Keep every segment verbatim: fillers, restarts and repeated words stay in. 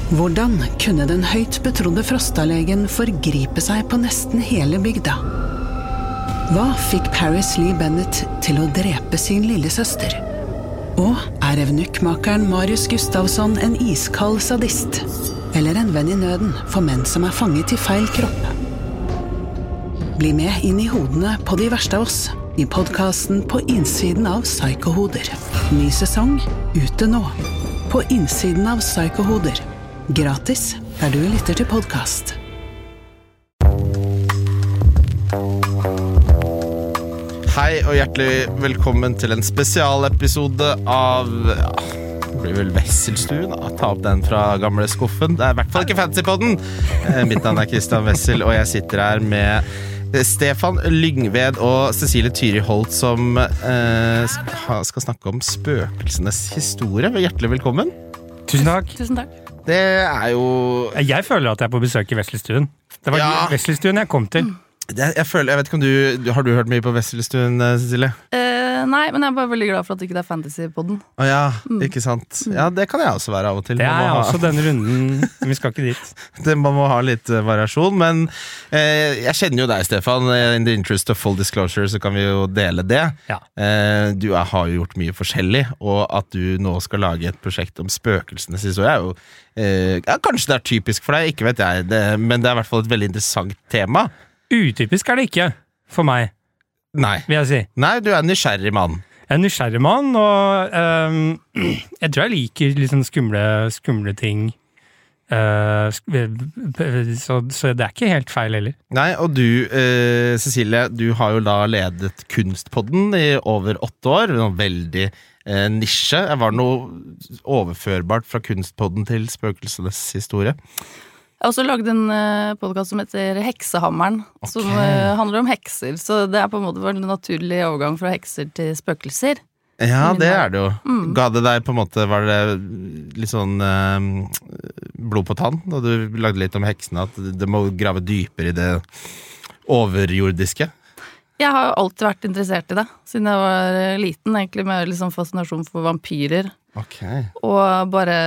Hvordan kunne den høyt betrodde Frostalegen forgripe seg på nesten hele bygda? Hva fikk Paris Lee Bennett til å drepe sin lille søster? Og er evnukkmakeren Marius Gustavsson en iskald sadist? Eller en venn i nøden for menn som er fanget i feil kropp? Bli med inn i hodene på de verste av oss i podcasten På innsiden av Psykohoder. Ny sesong ute nå. På innsiden av Psykohoder. Gratis der du lytter til podcast. Hei og hjertelig velkommen til en spesialepisode av ja, det blir vel Wesselstuen da. Ta opp den fra gamle skuffen. Det er i hvert fall ikke fancy på den. Mitt navn er Kristian Wessel, og jeg sitter her med Stefan Lyngved og Cecilie Tyri Holt som eh, skal snakke om spøkelsenes historie. Hjertelig velkommen. Tusen takk. Tusen takk. Det er jo... Jeg føler at jeg er på besøk i Wesselstuen. Det var Ja. Wesselstuen jeg kom til. det, jeg, føler, jeg vet ikke om du... Har du hørt mye på Wesselstuen, Cecilie? Eh, nei, men jeg er bare veldig glad for at det ikke er fantasy på den. Å ja, ikke sant? Ja, det kan jeg også være av og til. Det Man er må ha- også denne runden. Vi skal ikke dit. Det, man må ha litt eh, variasjon, men eh, jeg kjenner jo deg, Stefan. In the interest of full disclosure så kan vi jo dele det. Ja. Eh, du er, har jo gjort mye forskjellig, og at du nå skal lage et prosjekt om spøkelsenes historie er jo eh, ja, kanskje det er typisk for deg, ikke vet jeg, det, men det er i hvert fall et veldig interessant tema. Utypisk er det ikke for meg, Nei, vil jeg si. Nei du er en nysgjerrig mann. Jeg er en nysgjerrig mann, og øhm, jeg tror jeg liker litt sånn skumle, skumle ting. Uh, så, så det er ikke helt feil heller. Nei, og du, eh, Cecilie, du har jo da ledet Kunstpodden i over åtte år, noe veldig eh, nisje. Var det noe overførbart fra Kunstpodden til spøkelsenes historie? Jeg har også laget en uh, podcast som heter Heksehammeren, Ok. som uh, handler om hekser. Så det er på en måte en naturlig overgang fra hekser til spøkelser. Ja, det er det jo. Mm. Ga det deg på en måte, var det litt sånn eh, blod på tann, da du lagde litt om heksene, at det må grave dypere i det overjordiske? Jeg har jo alltid vært interessert i det, siden jeg var uh, liten, egentlig med liksom fascinasjon for vampyrer. Ok. Og bare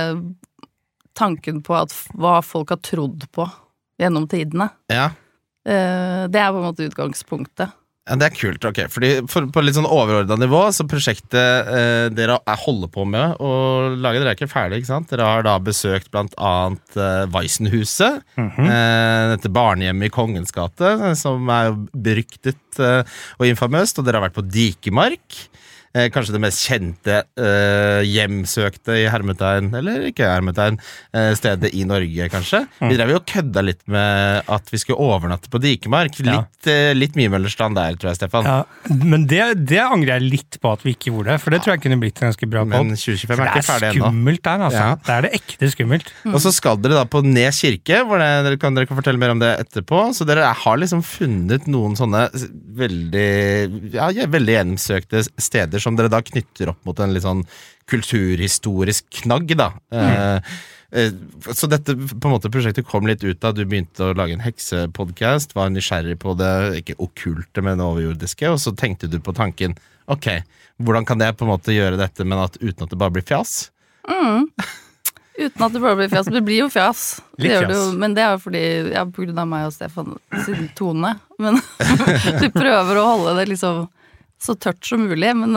tanken på at f- hva folk har trodd på gjennom tidene. Ja. Uh, det er på en måte utgangspunktet. Ja, det er kult, ok. Fordi for, på litt sånn overordnet nivå, så prosjektet eh, dere er holder på med å lage, dere er ikke ferdig, ikke sant? Dere har da besøkt blant annet eh, Weissenhuset, Mhm. eh, dette barnehjemmet i Kongens gate, som er jo beryktet eh, og infamøst, og dere har vært på Dikemark. Eh, kanskje det mest kjente eh, hjemsøkte i hermetegn, eller ikke hermetegn, eh, stedet i Norge, kanskje. Vi drev jo og kødda litt med at vi skulle overnatte på Dikemark. Ja. Litt, eh, litt mye Møllerstrand der, tror jeg, Stefan. Ja, men det, det angrer jeg litt på at vi ikke gjorde det, for det tror jeg kunne blitt en ganske bra Men podd. tjue tjuefem For er ikke det ferdig er ennå. skummelt der, altså. Ja. Det er det ekte skummelt. Og så skal dere da på Nes kirke, hvor det, dere kan, dere kan fortelle mer om det etterpå. Så dere har liksom funnet noen sånne veldig, ja, veldig gjensøkte steder som dere da knytter opp mot en litt sånn kulturhistorisk knagg, da. Eh, eh, så dette på en måte prosjektet kom litt ut da du begynte å lage en heksepodcast, var nysgjerrig på det, ikke okkulte, men overjordiske, og så tenkte du på tanken, ok, hvordan kan jeg på en måte gjøre dette, men at, uten at det bare blir fjas? Mm. Uten at det bare blir fjas. Det blir jo fjas. Det Litt gjør det jo, fjas. men det er jo fordi ja, på grunn av meg og Stefan sin tone. Men vi prøver å holde det liksom så tørt som mulig, men,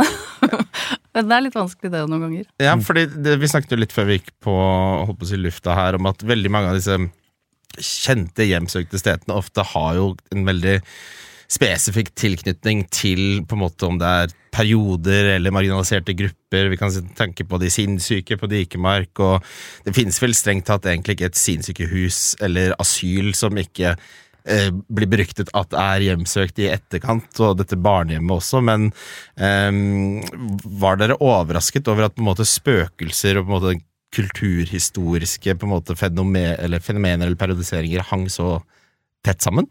men det er litt vanskelig det noen ganger. Ja, fordi det, vi snakket jo litt før vi gikk på, holdt på å si lufta her, om at veldig mange av disse kjente hjemsøkte stedene ofte har jo en veldig spesifikk tilknytning til på en måte om det er perioder eller marginaliserte grupper. Vi kan tenke på de sinnssyke på Dikemark, og det finnes vel strengt tatt egentlig ikke et sinnssykehus eller asyl som ikke eh, blir beryktet at er hjemsøkt i etterkant, og dette barnehjemmet også, men eh, var dere overrasket over at på en måte spøkelser og på en måte kulturhistoriske på en måte fenomen, eller fenomener eller periodiseringer hang så tett sammen?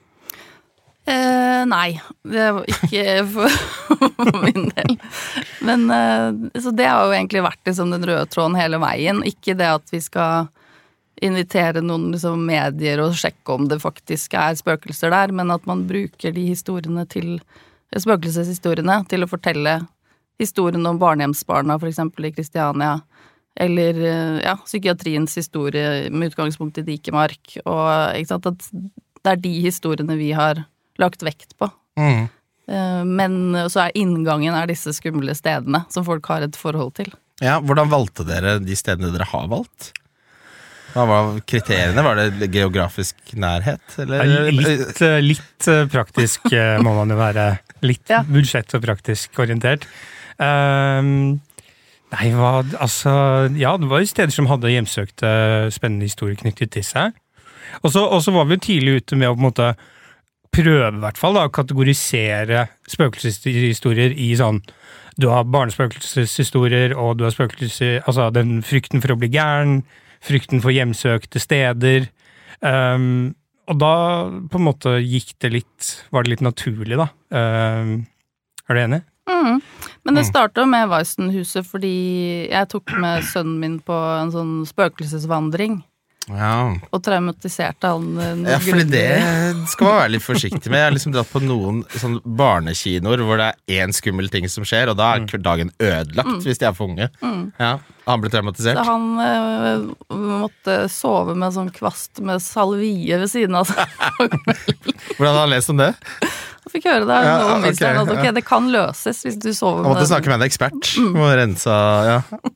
Eh, nei, det var ikke for, for min del. Men eh, så det har jo egentlig vært liksom den røde tråden hele veien. Ikke det at vi skal invitere noen liksom, medier og sjekke om det faktisk er spøkelser der, men at man bruker de historiene til spøkelseshistoriene til å fortelle historien om barnehjemsbarna, for eksempel i Kristiania, eller ja, psykiatriens historie med utgangspunkt i Dikemark, og ikke sant, at det er de historiene vi har lagt vekt på. Mm. Men så er inngangen er disse skumle stedene som folk har et forhold til. Ja, hvordan valgte dere de stedene dere har valgt? Hva var kriteriene? Var det geografisk nærhet? Eller? Litt, litt praktisk må man jo være. Litt ja. Budsjett og praktisk orientert. Um, nei, hva, altså, ja, det var jo steder som hadde hjemsøkte spennende historier knyttet til seg. Og så, og så var vi jo tidlig ute med å på en måte prøve i hvert fall da, å kategorisere spøkelseshistorier i sånn, du har barnespøkelseshistorier, og du har spøkelser, altså den frykten for å bli gæren, frykten for hjemsøkte steder, um, og da på en måte gikk det litt, var det litt naturlig da. Um, er du enig? Mm. Men det startet med Weissenhuset fordi jeg tok med sønnen min på en sånn spøkelsesvandring. Ja. Og traumatiserte han. Ja, fordi det skal man være litt forsiktig med. Jeg har liksom dratt på noen sånn barnekinoer hvor det er en skummel ting som skjer, og da er dagen ødelagt mm. hvis de er for unge. Mm. Ja, han ble traumatisert. Så han øh, måtte sove med en sånn kvast med salvie ved siden av seg. Hvordan hadde han lest om det? Jeg fikk høre det ja, okay, at okay, det kan løses hvis du sover med. Han måtte snakke med en ekspert mm. og rensa, ja.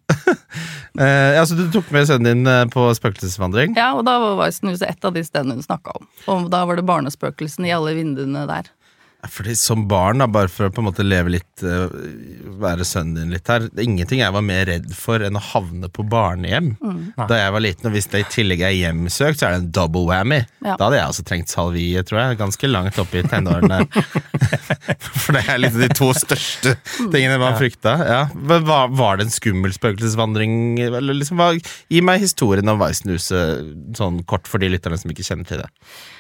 eh, ja, så du tok med sønnen din på spøkelsesvandring? Ja, og da var Weissenhuset et av de stedene hun snakket om. Og da var det barnespøkelsen i alle vinduene der. Fordi som barn, da, bare for å på en måte leve litt, uh, være sønnen din litt her, det er ingenting jeg var mer redd for enn å havne på barnehjem. Mm. Da jeg var liten, og hvis det i tillegg er hjemsøkt, så er det en double whammy. Ja. Da hadde jeg også trengt salvie, tror jeg, ganske langt oppe i tenårene. For det er litt de to største tingene man frykta. Ja. Var, var det en skummel spøkelsesvandring? Eller liksom, hva, gi meg historien om Weissenhuset, sånn kort for de lytterne som ikke kjenner til det.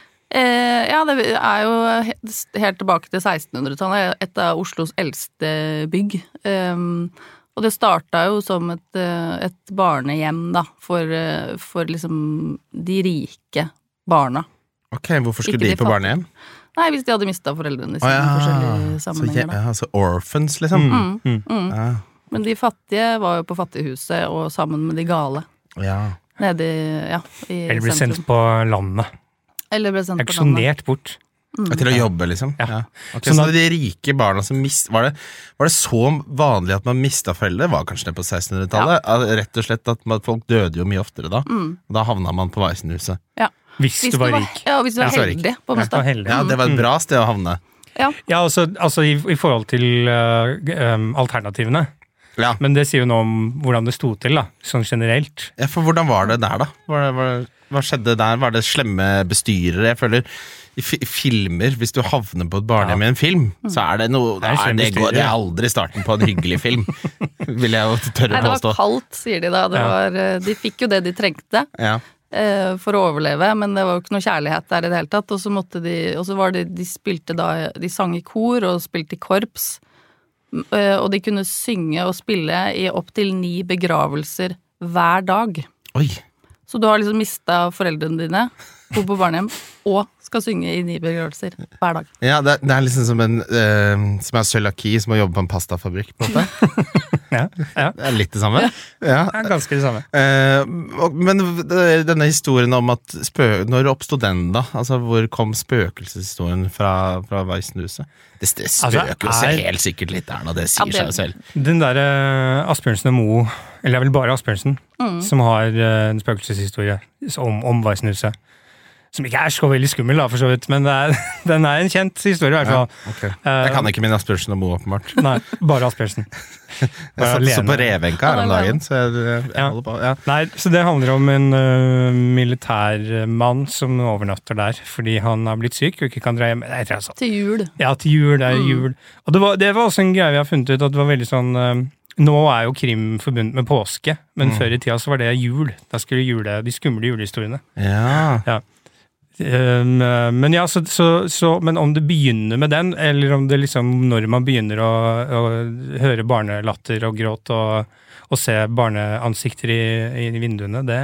Eh, ja, det er jo helt tilbake til sekstenhundretallet, et av Oslos eldste bygg. Um, og det startet jo som et, et barnehjem da, for, for liksom de rike barna. Ok, hvorfor skulle de, de på barnehjem? Nei, hvis de hadde mistet foreldrene sine i oh, ja. forskjellige sammenhenger. Så, ja, altså orphans, liksom? Mm, mm, mm. Ja. Men de fattige var jo på fattighuset, og sammen med de gale. Ja. Nede ja, i Eller ble sendt på landet. Eller ble sendt Eksjonert bort. Mm. Til å jobbe, liksom? Ja. Ja. Okay, så de rike barna som mist... Var det, var det så vanlig at man mistet foreldre? Var kanskje det på sekstenhundretallet? Ja. Rett og slett at man, folk døde jo mye oftere da. Mm. Og da havna man på Weissenhuset. Ja. Hvis, hvis du var rik. Ja, hvis du var ja, heldig. På ja, heldig. Ja, det var et bra sted å havne. Ja, ja altså, altså i, i forhold til uh, um, alternativene. Ja. Men det sier jo noe om hvordan det stod til, da, sånn generelt. Ja, for hvordan var det der, da? Var det, var det, hva skjedde der? Var det slemme bestyrere? Jeg føler, i f filmer, hvis du havner på et barnehjem i en film, så er det noe, det er, det går, det er aldri starten på en hyggelig film, vil jeg jo tørre Nei, påstå. Det var kaldt, sier de da. Det var, de fikk jo det de trengte. Ja. For å overleve, men det var jo ikke noe kjærlighet der i det hele tatt, og så måtte de, og så var det, de spilte da, de sang i kor og spilte i korps, og de kunne synge og spille i opp til ni begravelser hver dag. Oi! Så du har liksom mistet foreldrene dine, bor på barnehjem, og skal synge i ni begravelser hver dag. Ja, det, det er liksom som en uh, som er cøliaki som har jobbet på en pastafabrikk, på en måte. Ja, ja. Det er litt det samme. Ja, ja ganske det samme. Uh, men denne historien om at spø når oppstod den da? Altså, hvor kom spøkelseshistorien fra, fra Weissenhuset? Det, det spøker jo altså, er... helt sikkert litt der nå, det sier ja, det... seg jo selv. Den der uh, Asbjørnsen og Moe, eller det er vel bare Asbjørnsen, mm. som har uh, en spøkelseshistorie om, om Weissenhuset. Som ikke er så veldig skummel, da, for så vidt, men det er, den er en kjent historie, i hvert fall. Ja, okay. Jeg kan ikke min Asbjørnsen og Moe, åpenbart. Nei, bare Asbjørnsen. Jeg satt så på revenka her om dagen, så jeg, jeg ja. holder på. Ja. Nei, så det handler om en uh, militærmann som overnatter der, fordi han har blitt syk og ikke kan dra hjem. Nei, altså. Til jul. Ja, til jul, det er mm. jul. Og det var, det var også en greie vi har funnet ut, at det var veldig sånn... Uh, nå er jo krim forbundet med påske, men mm. før i tida så var det jul. Da skulle jule, de skumle julehistoriene. Ja. Ja. Um, men ja, så, så, så men om det begynner med den, eller om det liksom når man begynner å, å høre barnelatter og gråt og, og se barneansikter i, i vinduene, det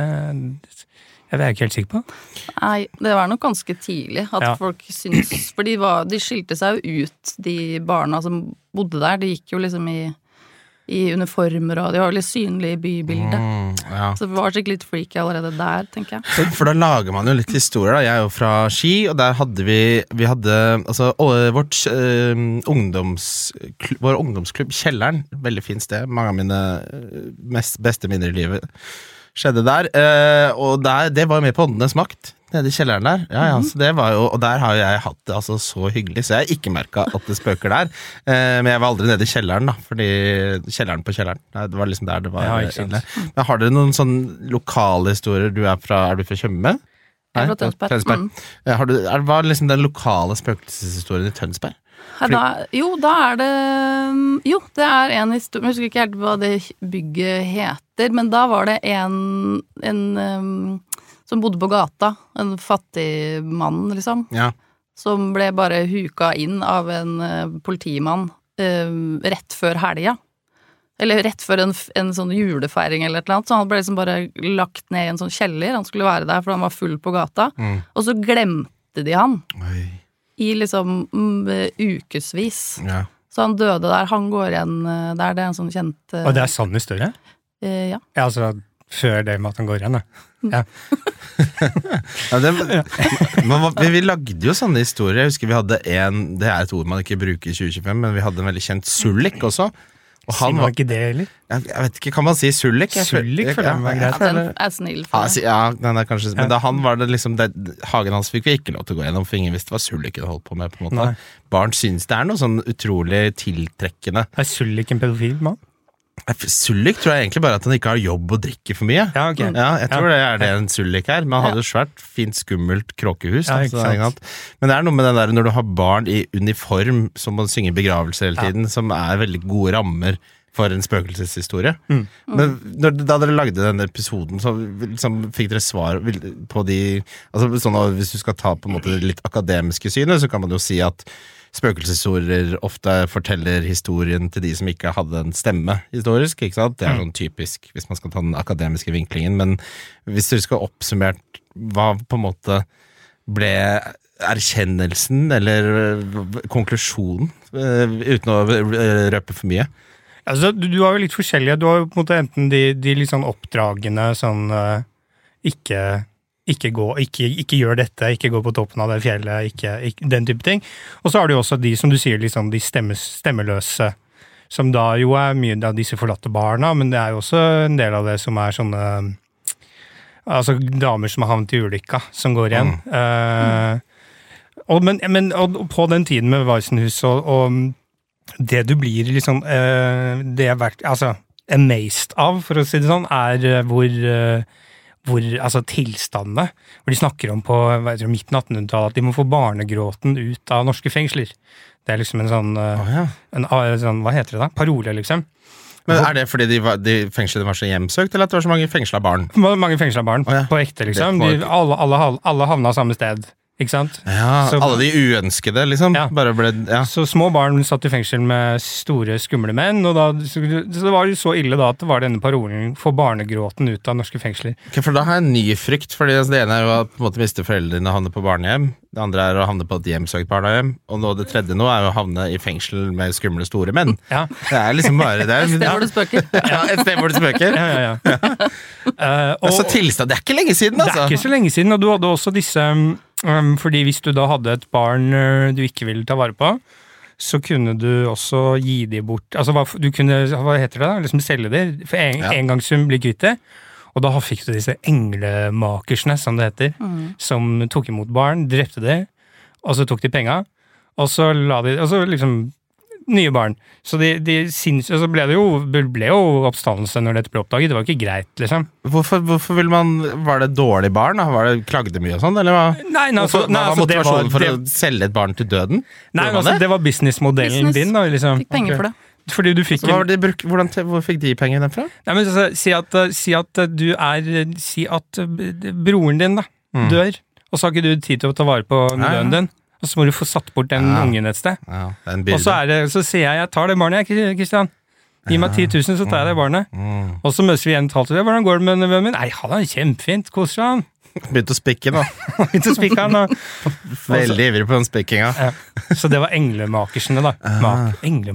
jeg er ikke helt sikker på. Nei, det var nok ganske tidlig at ja. folk syns, for de, var, de skilte seg jo ut, de barna som bodde der, de gikk jo liksom i i uniformer, og de var veldig synlige i bybildet. Mm, ja. Så det var sikkert litt freaky allerede der, tenker jeg. For da lager man jo litt historier da. Jeg er jo fra Ski, og der hadde vi Vi hadde, altså, vårt øh, ungdomsklubb, vår ungdomsklubb Kjelleren, veldig fint sted. Mange av mine mest beste minner i livet skjedde der, uh, og der, det var jo med på Åndenes makt nede i kjelleren der, ja, ja, så det var jo, og der har jeg hatt det altså så hyggelig, så jeg har ikke merket at det spøker der, uh, men jeg var aldri nede i kjelleren da, fordi kjelleren på kjelleren, det var liksom der det var. Ja, ikke sant. Men har dere noen sånn lokale historier? Du er fra, er du fra Tjøme? Jeg er fra Tønsberg. Tønsberg. Mm. Har du, er, hva er liksom den lokale spøkelseshistorien i Tønsberg? Da, jo, da er det Jo, det er en historie. Jeg husker ikke helt hva det bygget heter, men da var det en, en um, som bodde på gata. En fattig mann, liksom. Ja. Som ble bare huka inn av en uh, politimann uh, rett før helga. Eller rett før en, en sånn julefeiring eller et eller annet. Så han ble liksom bare lagt ned i en sånn kjeller. Han skulle være der, for han var full på gata. Mm. Og så glemte de han. Oi. I liksom mm, ukesvis. Ja. Så han døde der. Han går igjen der. Det er en sånn kjent... Uh, og det er sann historie? Uh, ja. Ja, altså før det med at han går igjen, da. Ja. Ja, det, man, vi, vi lagde jo sånne historier. Jeg husker vi hadde en, det er et ord man ikke bruker i tjue tjuefem, men vi hadde en veldig kjent Sullik også. Og han var ikke det, eller? Jeg, jeg vet ikke, kan man si Sullik? Sullik for dem var greit, eller? Ja, den er snill for det. Ja, den er kanskje, men da han var det liksom, det, hagen hans fikk vi ikke lov til å gå gjennom, for ingen visste hva Sullik hadde holdt på med, på en måte. Nei. Barn synes det er noe sånn utrolig tiltrekkende. Er Sullik en pedofil mann? Sullik tror jeg egentlig bare at han ikke har jobb og drikker for mye. Ja, okay. Ja, jeg tror ja. det er det en Sullik er. Men han hadde jo svært, fint, skummelt kråkehus. Ja, altså, men det er noe med den der når du har barn i uniform som må synge begravelser hele tiden, ja. som er veldig gode rammer for en spøkelseshistorie. Mm. Men når, da dere lagde denne episoden, så liksom, fikk dere svar på de altså, sånn, hvis du skal ta på en måte litt akademiske synet, så kan man jo si at spøkelseshistorier ofte forteller historien til de som ikke hadde en stemme historisk, ikke sant? Det er sånn typisk hvis man skal ta den akademiske vinklingen, men hvis dere skal oppsummert hva på en måte ble erkjennelsen eller konklusjonen uten å røpe for mye? Altså, du, du har jo litt forskjellige, du har jo på en måte enten de, de litt sånn oppdragende sånn uh, ikke Ikke, gå, ikke, ikke gjør dette, ikke gå på toppen av det fjellet, ikke, ikke, den type ting. Og så har du også de, som du sier, liksom, de stemmes, stemmeløse, som da jo er mye av disse forlatte barna, men det er jo også en del av det som er sånne, altså damer som har havnet i ulykka, som går igjen. Mm. Uh, og, men, men og på den tiden med Weissenhus, og, og det du blir liksom, uh, det er vært, altså, amazed av, for å si det sånn, er hvor... Uh, hvor, altså tilstandene, hvor de snakker om på vet du, midten av attenhundretallet at de må få barnegråten ut av norske fengsler. Det er liksom en sånn, oh, ja. en, en sånn hva heter det da? Parole, liksom. Men er det fordi de, var, de fengslene var så hjemsøkt, eller at det var så mange fengsla barn? Mange fengsla barn, oh, ja. På ekte, liksom. De, alle, alle, alle havna samme sted. Ikke sant? Ja, så, alle de uønskede, liksom. Ja. Bare ble, ja. Så små barn satt i fengsel med store, skumle menn, og da, så, så det var jo så ille da at det var denne parolen for barnegråten ut av norske fengsler. Okay, for da har jeg en ny frykt, fordi altså, det ene er jo at på en måte miste foreldrene havne på barnehjem, det andre er å havne på et hjemsøkt barnehjem, og nå det tredje nå er jo å havne i fengsel med skumle store menn. Ja. Det er liksom bare det. Et sted hvor det spøker. Ja, et sted hvor det spøker. Ja, ja, ja. ja. uh, og, altså tilstand, det er ikke lenge siden, altså. Det er ikke så lenge siden, og du hadde også disse... Um, fordi hvis du da hadde et barn uh, du ikke ville ta vare på, så kunne du også gi de bort, altså hva, du kunne, hva heter det da, liksom selge det, for en, ja. engangssum bli kvitt det, og da fikk du disse englemakersene, som det heter, mm. som tok imot barn, drepte de, og så tok de penger, og så la de, og så liksom nye barn. Så de, de sinns, og så ble det jo, ble jo oppstandelse når dette ble oppdaget. Det var ikke greit, liksom. Hvorfor, hvorfor vil man, var det dårlig barn? Da? Var det klagde mye og sånn, eller hva? Nei, nei, altså, hvorfor, nei, hva var motivasjonen det var, for det, å selge et barn til døden? Nei, altså, det? det var businessmodellen Business. din, da, liksom. Fikk penger for det. Fordi du fikk... Hva var det de bruk, hvordan, hvor fikk de penger derfra? Nei, men altså, si at, si at du er, si at broren din da, mm. dør, og så har ikke du tid til å ta vare på døden din. Og så må du få satt bort den ja. ungen et sted. Ja, og så, er det, så sier jeg, jeg tar det barnet, Kristian. Gi meg ti tusen, så tar jeg det barnet. Mm. Og så møtes vi igjen talt til det. Hvordan går det med nevøen min? Nei, han er kjempefint, koser han. Begynte å spikke nå. Begynte å spikke han, da. Veldig ivrig på den spikkinga. Ja. Så det var englemakersene, da. Mak, englemak.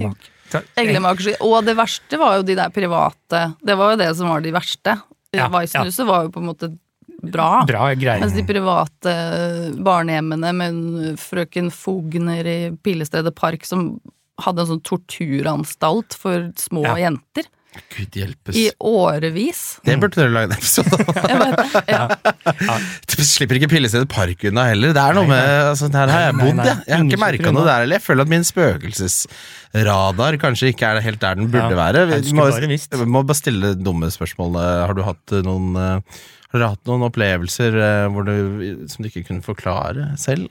Eglem Akershus. Og det verste var jo de der private. Det var jo det som var de verste. Ja, Weissenshuset ja. var jo på en måte bra. Bra greier. Mens de private barnehjemmene med frøken Fogner i Pilestredet Park som hadde en sånn torturanstalt for små ja. jenter. Gud hjelpes. I årevis. Det burde dere lage en episode av. ja. ja. Du slipper ikke Pilestredet Park unna heller. Det er noe med, altså, der har jeg bodd, jeg. Jeg har ikke merket noe der, eller jeg føler at min spøkelsesradar kanskje ikke er helt der den burde ja. være. Vi må, vi må bare stille dumme spørsmål. Har du hatt noen, har dere hatt noen opplevelser hvor du, som du ikke kunne forklare selv?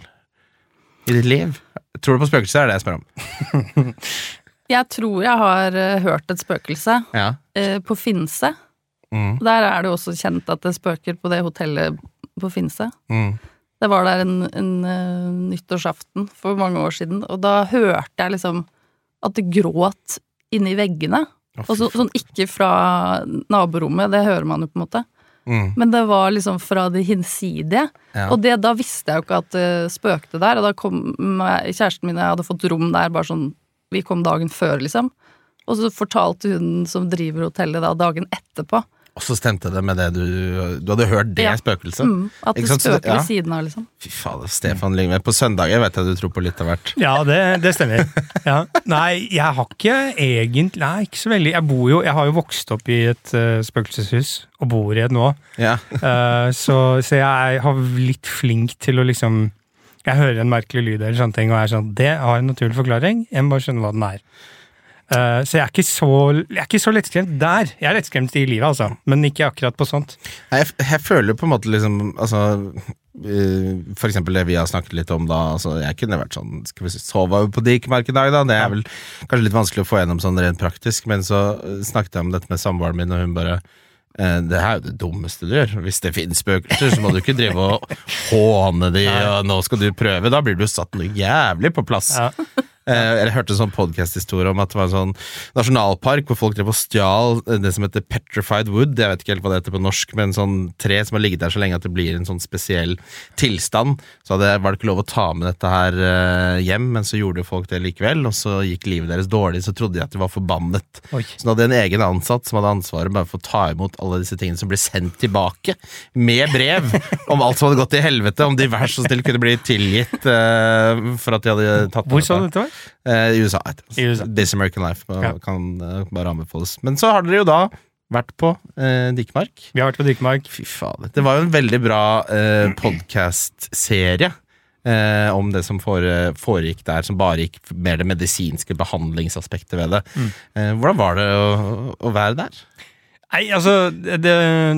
I ditt liv? Tror du på spøkelser, er det jeg spør om? Jeg tror jeg har uh, hørt et spøkelse ja. uh, på Finse. Mm. Der er det jo også kjent at det spøker på det hotellet på Finse. Mm. Det var der en, en uh, nyttårsaften for mange år siden, og da hørte jeg liksom at det gråt inni veggene. Oh, og så, sånn ikke fra naborommet, det hører man jo på en måte. Mm. Men det var liksom fra det hinsidige. Ja. Og det, da visste jeg jo ikke at det spøkte der, og da kom kjæresten min, jeg hadde fått rom der bare sånn. Vi kom dagen før, liksom. Og så fortalte hun som driver hotellet da, dagen etterpå. Og så stemte det med det du... Du hadde hørt det ja. spøkelset? Mm, at det spøker ved ja. siden av, liksom. Fy faen, Stefan Lyngve. På søndager vet jeg du tror på litt av hvert. Ja, det, det stemmer. Ja. Nei, jeg har ikke egentlig... Nei, ikke så veldig. Jeg bor jo... Jeg har jo vokst opp i et uh, spøkelseshus, og bor i et nå. Ja. uh, så, så jeg har litt flink til å liksom... Jeg hører en merkelig lyd eller sånne ting, og er sånn, det har en naturlig forklaring, jeg må bare skjønne hva den er. Uh, så jeg er ikke så, jeg er ikke så lettskremt der. Jeg er lettskremt i livet, altså, men ikke akkurat på sånt. Jeg, jeg føler på en måte liksom, altså, uh, for eksempel det vi har snakket litt om da, altså, jeg kunne vært sånn, skal vi si, sove på Dikemark i dag da, det er vel kanskje litt vanskelig å få gjennom sånn rent praktisk, men så snakket jeg om dette med samboeren min, og hun bare... Det her er jo det dummeste du gjør. Hvis det finnes spøkelser, så må du ikke drive og håne de, og nå skal du prøve. Da blir du satt noe jævlig på plass. Ja. Jeg hørte en sånn podcast-historie om at det var en sånn nasjonalpark hvor folk drev og stjal det som heter petrified wood. Jeg vet ikke helt hva det heter på norsk, men sånn tre som har ligget der så lenge at det blir en sånn spesiell tilstand. Så det var det ikke lov å ta med dette her hjem, men så gjorde folk det likevel, og så gikk livet deres dårlig, så trodde de at de var forbannet. Oi. Så de hadde en egen ansatt som hadde ansvaret bare for å ta imot alle disse tingene som ble sendt tilbake, med brev om alt som hadde gått i helvete, om de vær så snill kunne bli tilgitt uh, for at de hadde tatt Hvor sa du dette var? Uh, I U S A. I U S A. This American Life ja. kan uh, bare anbefales. Men så har dere jo da vært på uh, Dikemark. Vi har vært på Dikemark. Fy faen. Det var jo en veldig bra uh, podcast-serie uh, om det som fore, foregikk der, som bare gikk mer det medisinske behandlingsaspektet ved det. Mm. Uh, hvordan var det å, å være der? Nei, altså det,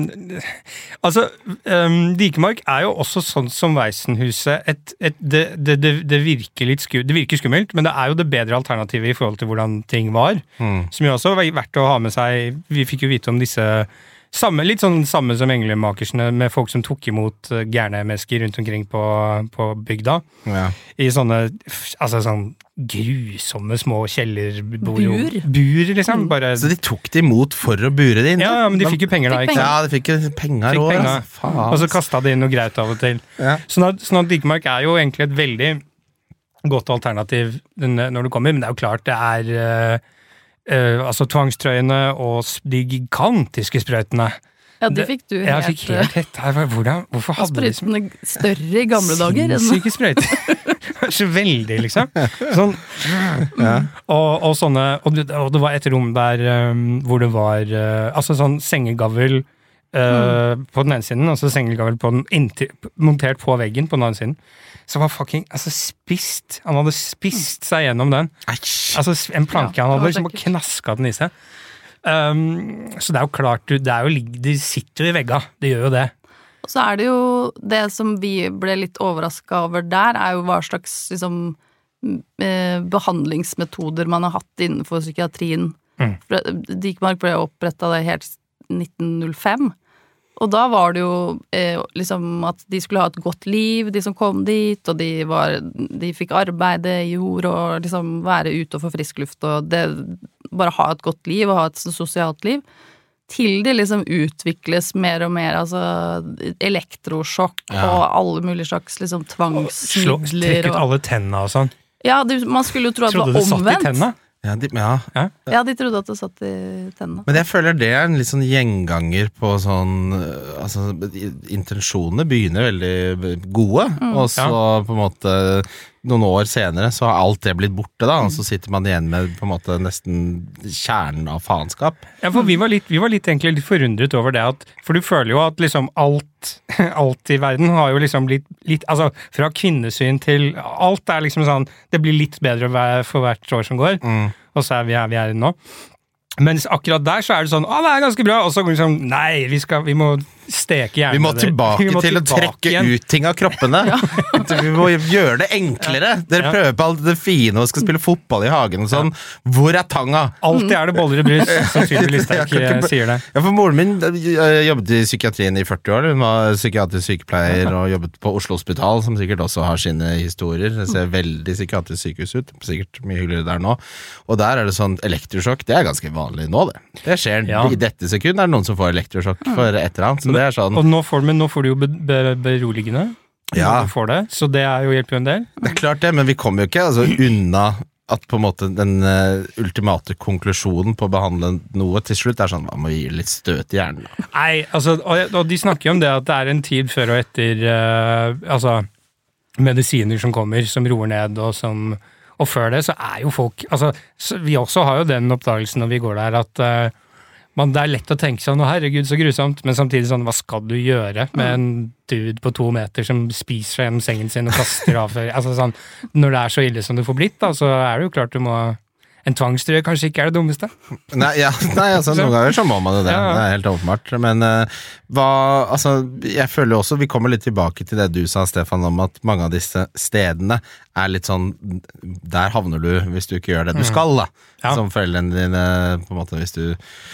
Altså um, Dikemark er jo også sånn som Weissenhuset et, et, det, det, det, virker litt sku, det virker skummelt, men det er jo det bedre alternativet i forhold til hvordan ting var. Mm. Som jo også var verdt å ha med seg. Vi fikk jo vite om disse samme, litt sånn samme som englemakersene, med folk som tok imot gærne mennesker rundt omkring på, på bygda. Ja. I sånne altså sånn grusomme små kjellerbord. Bur. Bur, liksom. Bare... Så de tok det imot for å bure det inn? Ja, men de fikk jo penger da, ikke sant? Ja, de fikk jo penger fikk også. Penger. Faen. Og så kastet de inn noe greit av og til. Ja. Sånn at, sånn at Dikemark er jo egentlig et veldig godt alternativ når du kommer, men det er jo klart det er uh, uh, altså tvangstrøyene og de gigantiske sprøytene. Ja, de fikk du helt... Jeg fikk helt rett her. Hvordan, hvorfor hadde de liksom... Sprøytene større i gamle dager? Sinnssyke sprøyter. Så veldig, liksom. Sånn. Ja. Og, og sånne... Og det, og det var et rom der um, hvor det var uh, altså sånn sengegavl uh, mm. på den ene siden, og så sengegavl på den inntil, montert på veggen på den andre siden. Så var fucking, altså spist. Han hadde spist seg gjennom den. Altså en planke, han hadde liksom bare knasket den i seg. Um, så det er jo klart, det er jo, de sitter jo i vegga, det gjør jo det. Og så er det jo det som vi ble litt overrasket over der, er jo hva slags liksom, eh, behandlingsmetoder man har hatt innenfor psykiatrien. Mm. Dikemark ble opprettet det helt nitten null fem, og da var det jo eh, liksom at de skulle ha et godt liv, de som kom dit, og de, var, de fikk arbeide i jord og liksom være ute og få frisk luft, og det, bare ha et godt liv og ha et sosialt liv. Til det liksom utvikles mer og mer, altså elektrosjokk ja. Og alle mulige slags liksom tvangsmidler. Trekket alle tennene og sånn. Ja, det, man skulle jo tro at det var omvendt. Trodde det satt i tennene? Ja, de, ja. Ja? Ja, de trodde at det satt i tennene. Men jeg føler det er en litt sånn gjenganger på sånn altså, intensjonene begynner veldig gode, mm. og så ja. På en måte noen år senere så har alt det blitt borte da, og så sitter man igjen med på en måte nesten kjernen av faenskap. Ja, for vi var litt, vi var litt egentlig litt forundret over det, at, for du føler jo at liksom alt, alt i verden har jo liksom blitt litt, altså fra kvinnesyn til alt er liksom sånn, det blir litt bedre for hvert år som går, mm. og så er vi her vi er nå. Mens akkurat der så er det sånn, å det er ganske bra, og så går det sånn, nei, vi, skal, vi må steke hjernen. Vi må tilbake vi må til tilbake å trekke igjen. Ut ting av kroppene. Ja. Vi må gjøre det enklere. Dere ja. Prøver på alt det fine og skal spille fotball i hagen og sånn. Ja. Hvor er tanga? Alltid er det boller i brus, som Sylvi Listhaug sier det. Ja, for moren min jobbet i psykiatrien i førti år. Hun var psykiatrisk sykepleier ja. Og jobbet på Oslo Hospital, som sikkert også har sine historier. Det ser veldig psykiatrisk sykehus ut. Sikkert mye hyggeligere der nå. Og der er det sånn elektrosjokk. Det er ganske vanlig nå, det. Det skjer ja. I dette sekund er det noen som får elektrosjokk for et eller annet. Så det er sånn. Og nå får, men nå får du jo be, be, beroligende. Ja. Du får det, så det er jo hjelper jo en del. Det er klart det, men vi kommer jo ikke altså, unna at på en måte den uh, ultimate konklusjonen på å behandle noe til slutt er sånn, man må gi litt støt i hjernen. Nei, altså, og, og de snakker jo om det at det er en tid før og etter uh, altså, medisiner som kommer, som roer ned, og som og før det så er jo folk, altså, vi også har jo den oppdagelsen når vi går der, at uh, man, det er lett å tenke sånn, å herregud så grusomt, men samtidig sånn, hva skal du gjøre med en dude på to meter som spiser gjennom sengen sin og kaster av, altså sånn, når det er så ille som det får blitt da, så er det jo klart du må, en tvangstrøye kanskje ikke er det dummeste. Nei, ja, nei altså noen ganger så må man jo det, ja, ja. Det er helt åpenbart, men uh, hva, altså, jeg føler jo også, vi kommer litt tilbake til det du sa, Stefan, om at mange av disse stedene er litt sånn, der havner du hvis du ikke gjør det du skal da, ja. Som foreldrene dine, på en måte, hvis du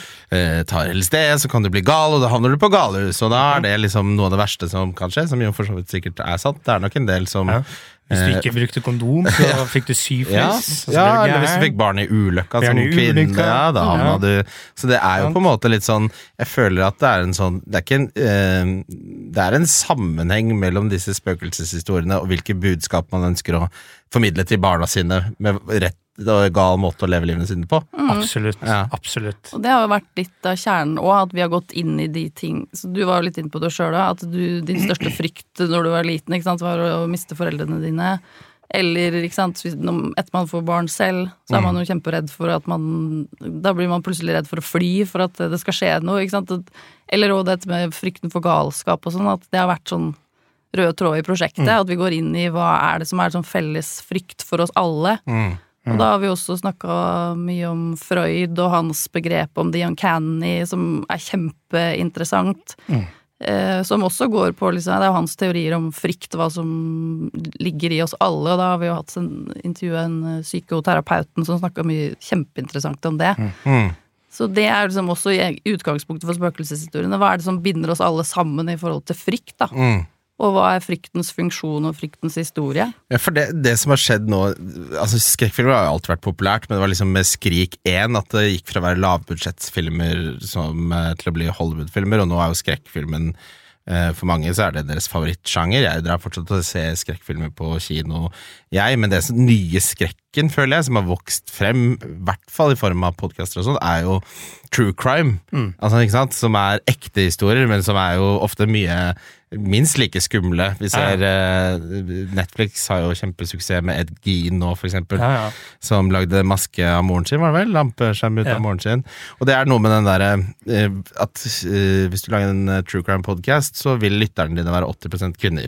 tar L S D, så kan du bli gal, og da havner du på galehus, og da er det liksom noe av det verste som kan skje, som jo for så vidt sikkert er sant. Det er nok en del som... Ja. Hvis du ikke brukte kondom, så ja. Fikk du syfilis. Ja, ja eller hvis du fikk barn i ulykka som kvinne, ja, da havna ja. Du... Så det er jo på en måte litt sånn, jeg føler at det er en sånn, det er ikke en, uh, det er en sammenheng mellom disse spøkelseshistoriene og hvilke budskap man ønsker å formidle til barna sine med rett og gal måte å leve livene sine på. Mm. Absolutt, ja. Absolutt. Og det har jo vært litt av kjernen også, at vi har gått inn i de ting, så du var jo litt inne på det selv da, at du, din største frykt når du var liten, ikke sant, var å miste foreldrene dine, eller, ikke sant, etter man får barn selv, så er man jo kjemperedd for at man, da blir man plutselig redd for å fly, for at det skal skje noe, ikke sant, eller også dette med frykten for galskap og sånn, at det har vært sånn rød tråd i prosjektet, mm. at vi går inn i hva er det som er sånn felles frykt for oss alle, mm. Og da har vi også snakket mye om Freud og hans begrep om the uncanny, som er kjempeinteressant. Mm. Eh, som også går på, liksom, det er jo hans teorier om frykt, hva som ligger i oss alle, og da har vi jo hatt en intervju en psykoterapeuten som snakket mye kjempeinteressant om det. Mm. Så det er liksom også i utgangspunktet for spøkelseshistoriene. Hva er det som binder oss alle sammen i forhold til frykt, da? Mm. Og hva er fryktens funksjon og fryktens historie? Ja, for det, det som har skjedd nå, altså skrekkfilmer har jo alltid vært populært, men det var liksom med Skrik én at det gikk fra å være lavbudsjettsfilmer som, til å bli Hollywood-filmer, og nå er jo skrekkfilmen, eh, for mange så er det deres favorittsjanger. Jeg drar fortsatt til å se skrekkfilmer på kino, jeg, men det som nye skrekken, føler jeg, som har vokst frem, i hvert fall i form av podcaster og sånt, er jo true crime, mm. altså, ikke sant? Som er ekte historier, men som er jo ofte mye minst like skumle. Vi ser ja, ja. uh, Netflix har jo kjempesuksess med Ed Gein nå, for eksempel, ja, ja. Som lagde maske av moren sin, var det vel? Lampeskjerm ut ja. Av moren sin. Og det er noe med den der uh, at uh, hvis du lager en uh, true crime podcast, så vil lytterne dine være åtti prosent kvinner.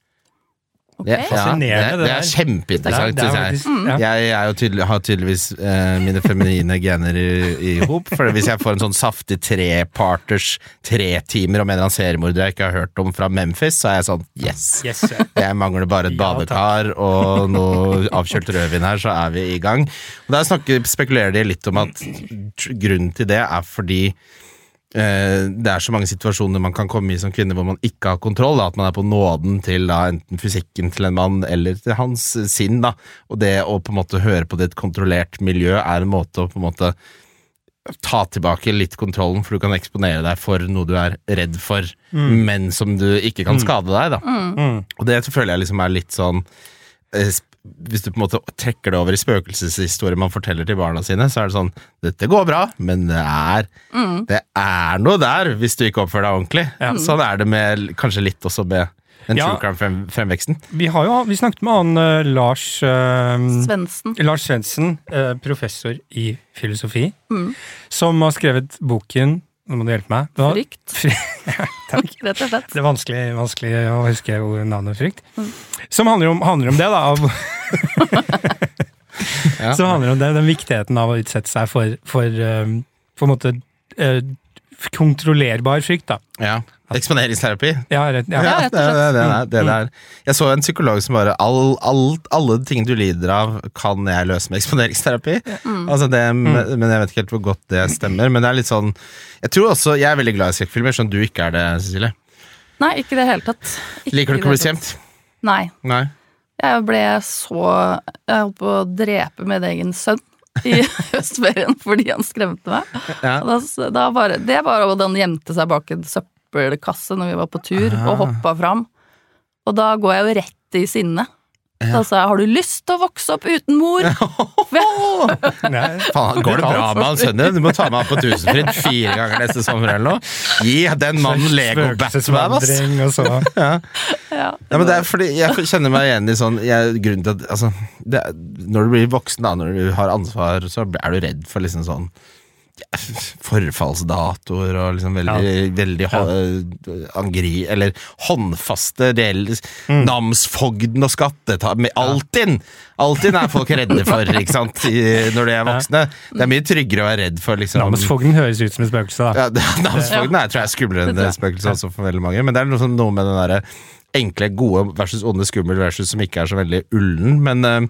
Okay. Det, ja, det, det, det er kjempeinteressant, synes jeg. Mm. Jeg, jeg tydelig, har tydeligvis eh, mine feminine gener i, i hop, for hvis jeg får en sånn saftig treparters tre timer om en eller annen seriemorder jeg ikke har hørt om fra Memphis, så er jeg sånn, yes, yes jeg mangler bare et badekar ja, og noe avkjølt rødvin her, så er vi i gang. Og der snakker, spekulerer de litt om at grunnen til det er fordi det er så mange situasjoner man kan komme i som kvinne hvor man ikke har kontroll, da, at man er på nåden til da, enten fysikken til en mann eller til hans sinn, da. Og det å på en måte høre på det et kontrollert miljø er en måte å på en måte ta tilbake litt kontrollen, for du kan eksponere deg for noe du er redd for, mm. men som du ikke kan skade deg, da. Mm. Og det føler jeg liksom er litt sånn hvis du på en måte trekker det over i spøkelseshistorier man forteller til barna sine, så er det sånn, dette går bra, men det er, mm. det er noe der hvis du ikke oppfører deg ordentlig. Ja. Sånn er det med, kanskje litt også med den ja. true crime frem, fremveksten. Vi har jo, vi snakket med han uh, Lars uh, Svendsen, Lars Svendsen uh, professor i filosofi, mm. som har skrevet boken, nå må du hjelpe meg. Var, frykt. Fry, ja, takk. Rett og slett. Det er vanskelig, vanskelig å huske navnet frykt. Mm. Som handler om, handler om det da, av ja. Som handler om det, den viktigheten av å utsette seg for, for um, på en måte uh, kontrollerbar frykt da. Ja, eksponeringsterapi. Ja, rett, ja. ja, ja det, det, det, det, det der. Jeg så en psykolog som bare, all, all, alle ting du lider av, kan jeg løse med eksponeringsterapi. Mm. Altså det, mm. Men jeg vet ikke helt hvor godt det stemmer, men det er litt sånn, jeg tror også, jeg er veldig glad i skrekkfilmer, sånn du ikke er det, Cecilie. Nei, ikke det hele tatt. Ikke Liker du ikke å bli skremt? Nei. Nei. Jeg ble så, jeg holdt på å drepe min egen sønn i høstferien fordi han skremte meg. Ja. Da, da bare, det var jo da han gjemte seg bak en søppelkasse når vi var på tur, ah. og hoppet fram. Og da går jeg jo rett i sinne. Ja. Da sa jeg, har du lyst til å vokse opp uten mor? Nei, faen, går det bra med han sønnen? Du må ta meg på Tusenfryd fire ganger neste sommer eller noe. Gi den mannen Lego Batman, ass. Ja. Ja, ja, men det er fordi jeg kjenner meg igjen i sånn jeg, grunnen til at, altså, det, når du blir voksen da, når du har ansvar, så er du redd for liksom sånn ja, forfallsdatoer og liksom veldig, ja. veldig ja. angri, eller håndfaste del, mm. namsfogden og skattetat, med Altinn, Altinn er folk redde for, ikke sant, I, når de er voksne. Det er mye tryggere å være redd for, liksom. Namsfogden høres ut som et spøkelse, da. Ja, namsfogden er, tror jeg, er skumlere enn det spøkelse også for veldig mange, men det er noe, noe med den der enkle, gode versus onde, skummel versus som ikke er så veldig ullen, men uh,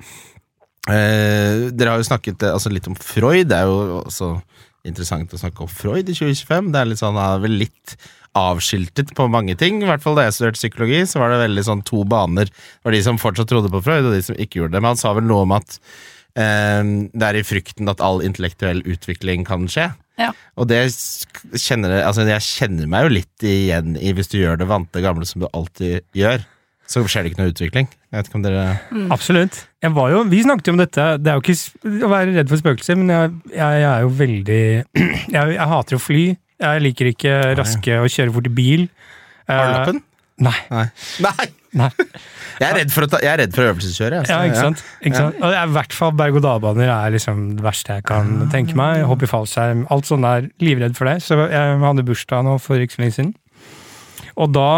uh, dere har jo snakket altså, litt om Freud, det er jo også interessant å snakke om Freud I tjue tjuefem. Det er litt sånn, er vel litt avskiltet på mange ting. I hvert fall da jeg studerte psykologi, så var det veldig sånn to baner. Det var de som fortsatt trodde på Freud, og de som ikke gjorde det. Men han sa vel noe om at eh, det er I frykten at all intellektuell utvikling kan skje. Ja. Og det kjenner jeg, altså jeg kjenner meg jo litt igjen I hvis du gjør det vante gamle som du alltid gjør. Så skjer det ikke noe utvikling. Jeg vet ikke om dere... Mm. Absolutt. Jeg var jo, vi snakket jo om dette, det er jo ikke å være redd for spøkelser, men jeg, jeg, jeg er jo veldig... Jeg, jeg hater å fly. Jeg liker ikke raske og kjøre fort I bil. Har du lappen? Nei. Nei. Nei. Nei. Jeg er redd for å, ta, jeg er redd for å øvelseskjøre. Altså. Ja, ikke sant? Ikke sant? Og I hvert fall berg-og-dalbaner er liksom det verste jeg kan tenke meg. Hopp I fallskjerm, alt sånn der, livredd for det. Så jeg hadde bursdag nå for ikke så lenge siden. Og da...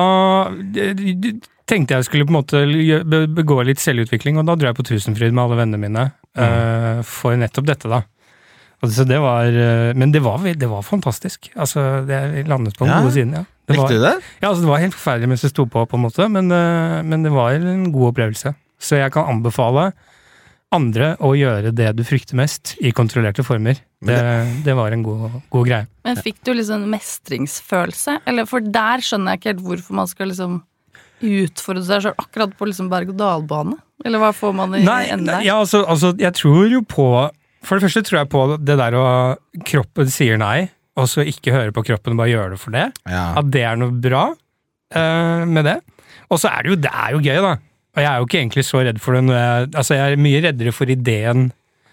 tenkte jeg skulle på en måte begå litt selvutvikling, og da dro jeg på Tusenfryd med alle vennene mine mm. uh, for nettopp dette da. Og så det var, uh, men det var, det var fantastisk. Altså, det landet på den ja. gode siden, ja. Det Likte var, du det? Ja, altså, det var helt forferdelig mens det sto på, på en måte, men, uh, men det var en god opplevelse. Så jeg kan anbefale andre å gjøre det du frykter mest I kontrollerte former. Det, det var en god, god greie. Men fikk du liksom mestringsfølelse? Eller for der skjønner jeg ikke helt hvorfor man skal liksom utfordre seg selv akkurat på liksom berg-og-dalbane? Eller hva får man I nei, enden der? Ja, altså, altså, jeg tror jo på for det første tror jeg på det der å kroppen sier nei, og så ikke høre på kroppen og bare gjøre det for det. Ja. At det er noe bra uh, med det. Og så er det jo, det er jo gøy da. Og jeg er jo ikke egentlig så redd for det når jeg, altså jeg er mye reddere for ideen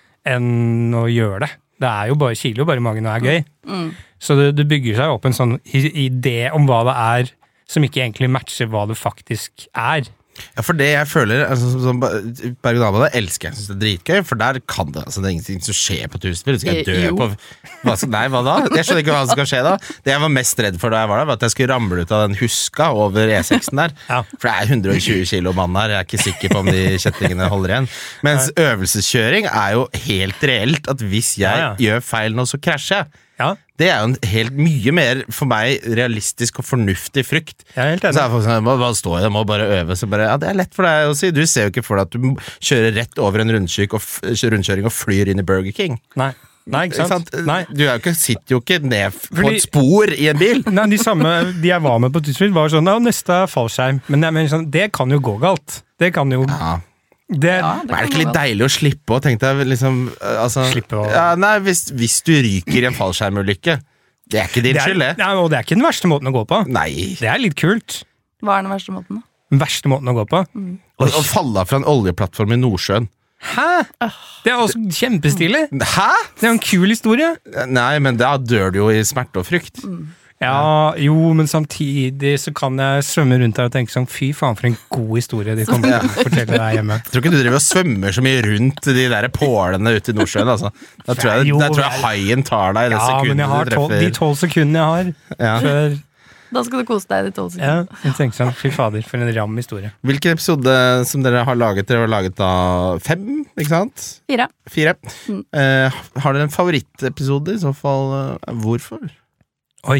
enn å gjøre det. Det er jo bare kilo, bare mange når det er gøy. Mm. Så det, det bygger seg opp en sånn idé om hva det er som ikke egentlig matcher hva det faktisk er. Ja, for det jeg føler, altså, som berg-og-dal-bane elsker jeg, synes det er dritgøy, for der kan det, altså det er ingenting som skjer på Tusenfryd, skal jeg dø jo. På, hva skal, nei, hva da? Jeg skjønner ikke hva som skal skje da. Det jeg var mest redd for da jeg var der, var at jeg skulle ramle ut av den huska over E seksen der, ja. For det er hundre og tjue kilo mann her, jeg er ikke sikker på om de kjettingene holder igjen. Mens nei. Øvelseskjøring er jo helt reelt, at hvis jeg ja, ja. Gjør feil nå, så krasjer jeg. Ja. Det er jo en helt mye mer for meg realistisk og fornuftig frykt. Jeg er helt enig. Så er folk sånn, hva står jeg, jeg må bare øve, så bare, ja, det er lett for deg å si. Du ser jo ikke for deg at du kjører rett over en rundkjøring og, rundkjøring og flyr inn I Burger King. Nei. Nei, ikke sant? Nei. Du er jo ikke, sitter jo ikke ned på Fordi, et spor I en bil. Nei, de samme, de jeg var med på Tusenfryd var sånn, ja, neste er fallskjerm. Men, jeg mener sånn, det kan jo gå galt. Det kan jo... Ja. Det, ja, det er det ikke litt deilig å slippe å tenke deg liksom altså, slippe å... ja, nei, hvis, hvis du ryker I en fallskjermulykke det er ikke din det er, skyld det ja, og det er ikke den verste måten å gå på nei det er litt kult hva er den verste måten da? Den verste måten å gå på. Mm. Og, og falle av fra en oljeplattform i Nordsjøen. Hæ? Det er også kjempestilig. Hæ? Det er jo en kul historie. Nei, men da dør du jo i smerte og frykt. Mm. Ja, jo, men samtidig så kan jeg svømme rundt der og tenke sånn, fy faen for en god historie de kommer til å fortelle deg hjemme. Jeg tror ikke du driver og svømmer så mye rundt de der pålene ute i Nordsjøen, altså. Da tror jeg, Jo, da tror jeg haien tar deg i det Ja, sekundet men jeg har du tolv, de treffer. tolv sekundene jeg har. Ja. Før, Da skal du kose deg i de tolv ja, sekunder. jeg tenker sånn, fy fader, for en ram historie. Hvilken episode som dere har laget? Dere har laget da fem, ikke sant? Fire. Fire. Mm. Eh, har dere en favorittepisode? I så fall, eh, hvorfor? Oi,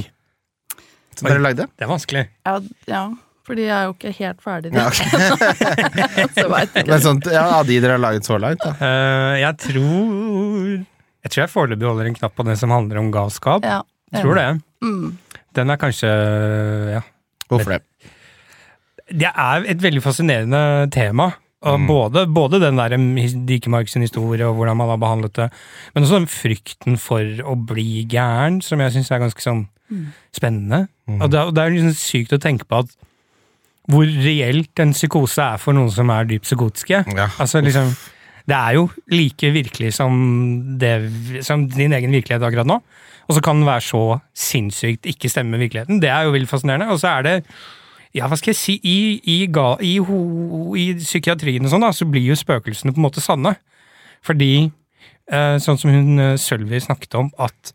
Som Oi. dere lagde? det er vanskelig. Ja, ja, fordi jeg er jo ikke helt ferdig. Ja, ok. Så jeg vet ikke. Men sånn, ja, av de dere har laget så langt, da. Eh, jeg tror Jeg tror jeg foreløpig holder en knapp på det som handler om galskap. Ja. Jeg tror det. Mm. Den er kanskje, ja. Hvorfor det? Det er et veldig fascinerende tema. Og Mm. både, både den der Dikemark sin historie og hvordan man har behandlet det, men også den frykten for å bli gæren, som jeg synes er ganske sånn spennende. Mm. Og det, er- og det er liksom sykt å tenke på at hvor reelt en psykose er for noen som er dypt psykotiske. Ja. Altså liksom, det er jo like virkelig som, det, som din egen virkelighet akkurat nå. Og så kan den være så sinnssykt ikke stemme med virkeligheten. Det er jo veldig fascinerende. Og så er det, ja, hva skal jeg si, i, i, ga, i, ho, i psykiatrien og sånn da, så blir jo spøkelsene på en måte sanne. Fordi, eh, sånn som hun eh, Sølvi snakket om, at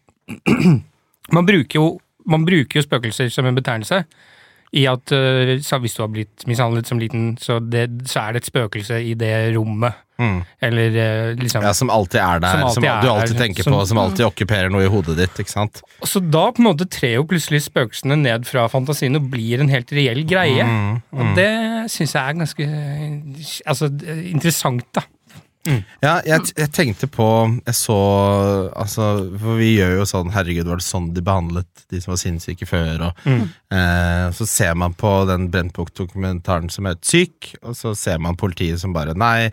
man bruker jo, man bruker jo spøkelser som en betegnelse, i at uh, hvis du har blitt mishandlet som liten, så, det, så er det et spøkelse i det rommet. Mm. Eller uh, liksom Ja, som alltid er der, Som som, alltid er du alltid der, tenker som- på, som alltid okkuperer noe i hodet ditt, ikke sant? Så da på en måte trer jo plutselig spøkelsene ned fra fantasien og blir en helt reell greie. Mm, mm. Og det synes jeg er ganske altså, interessant, da. Ja, jeg, jeg tenkte på Jeg så altså, for vi gjør jo sånn, herregud, var det sånn de behandlet de som var sinnssyke før, og Mm. eh, så ser man på den Brennpunkt-dokumentaren som heter Syk, og så ser man politiet som bare, nei,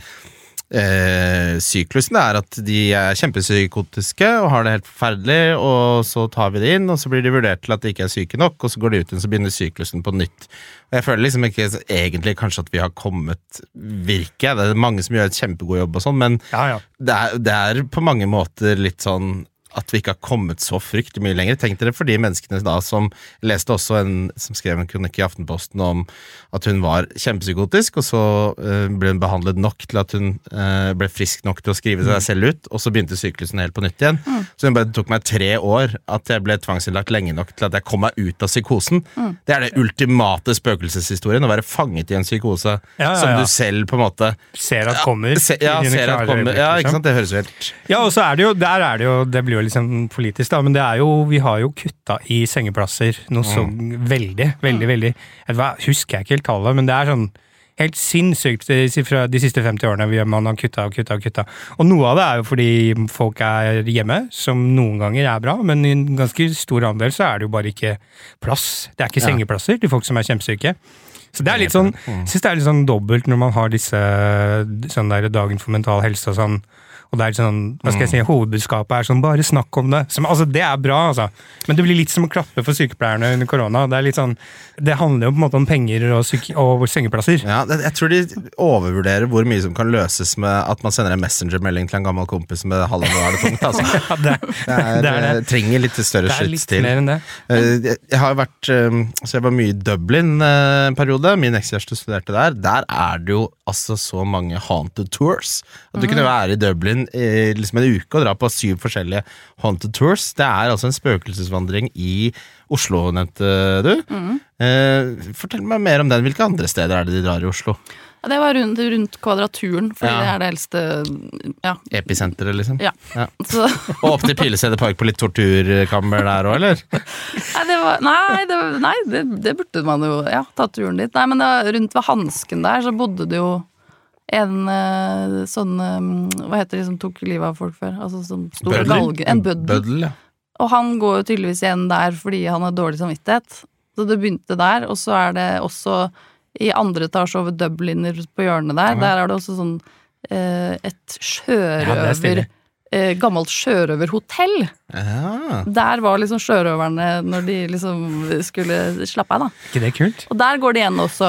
eh, syklusen er at de er kjempepsykotiske og har det helt forferdelig, og så tar vi det inn, og så blir de vurdert til at de ikke er syke nok, og så går de ut, og så begynner syklusen på nytt. Og jeg føler liksom ikke egentlig kanskje at vi har kommet virke, det er mange som gjør et kjempegod jobb og sånn, men Ja, ja. det er, det er på mange måter litt sånn at vi ikke har kommet så fryktelig mye lenger. Tenk dere for de menneskene da som leste også en som skrev en kronikk i Aftenposten om at hun var kjempepsykotisk, og så uh, ble hun behandlet nok til at hun uh, ble frisk nok til å skrive seg selv ut, og så begynte syklusen helt på nytt igjen. Mm. Så hun bare tok meg tre år at jeg ble tvangsinnlagt lenge nok til at jeg kom meg ut av psykosen. Mm. Det er det ultimate spøkelseshistorien, å være fanget i en psykose Ja, ja, som ja. du selv på en måte Ser at kommer. se, ja, i dine ser at klare kommer. øyeblikk, Ja, liksom. ikke sant? Det høres jo helt Ja, og så er det jo, der er det jo, det blir jo liksom politisk da, men det er jo, vi har jo kutta i sengeplasser noe så veldig, veldig, veldig, jeg vet, husker jeg ikke helt tallet, men det er sånn helt sinnssykt de, fra de siste femti årene vi man har kutta og kutta og kutta. Og noe av det er jo fordi folk er hjemme, som noen ganger er bra, men i en ganske stor andel så er det jo bare ikke plass. Det er ikke Ja. sengeplasser til folk som er kjempesyke. Så det er litt sånn, jeg synes det er litt sånn dobbelt når man har disse sånn der dagen for mental helse og sånn, og det er sånn, hva skal jeg si, hovedbudskapet er sånn, bare snakk om det. Som, altså, det er bra, altså. Men det blir litt som å klappe for sykepleierne under korona. Det er litt sånn, det handler jo på en måte om penger og, syk og sengeplasser. Ja, det, jeg tror de overvurderer hvor mye som kan løses med at man sender en messenger-melding til en gammel kompis med halve nå er det tungt, altså. Ja, det, Det, er, det er det. trenger litt større Det er slutt litt til. mer enn det. Eh, Jeg, jeg har jo vært eh, Så jeg var mye i Dublin eh, en periode. Min ekskjæreste studerte der. Der er det jo altså så mange haunted tours. At du kunne være i Dublin i liksom en uke og dra på syv forskjellige haunted tours. Det er altså en spøkelsesvandring i Oslo, nevnte du. Eh, fortell meg mer om den. Hvilke andre steder er det de drar i Oslo? Ja, det var rundt, rundt Kvadraturen, fordi Ja. det er det eldste. Ja, Episenteret, liksom? ja. Ja. Så, Og opp til Pilestredet Park på litt torturkammer der òg, eller? nei, det, var, nei, det, var- nei det, det burde man jo ja, ta turen dit. Nei, men det var, rundt ved Hansken der så bodde det jo en eh, sånn eh, Hva heter de som tok livet av folk før? Altså som stor galge. En bøddel. Bøddel, ja. Og han går jo tydeligvis igjen der fordi han har dårlig samvittighet. Så det begynte der, og så er det også i andre etasje over Dubliner på hjørnet der. Ja. Der er det også sånn eh, et Ja, det er sjørøver stilig. eh, gammelt sjørøverhotell. Ja. Der var liksom sjørøverne når de liksom skulle slappe av, da. Ikke det kult? Og der går det igjen også.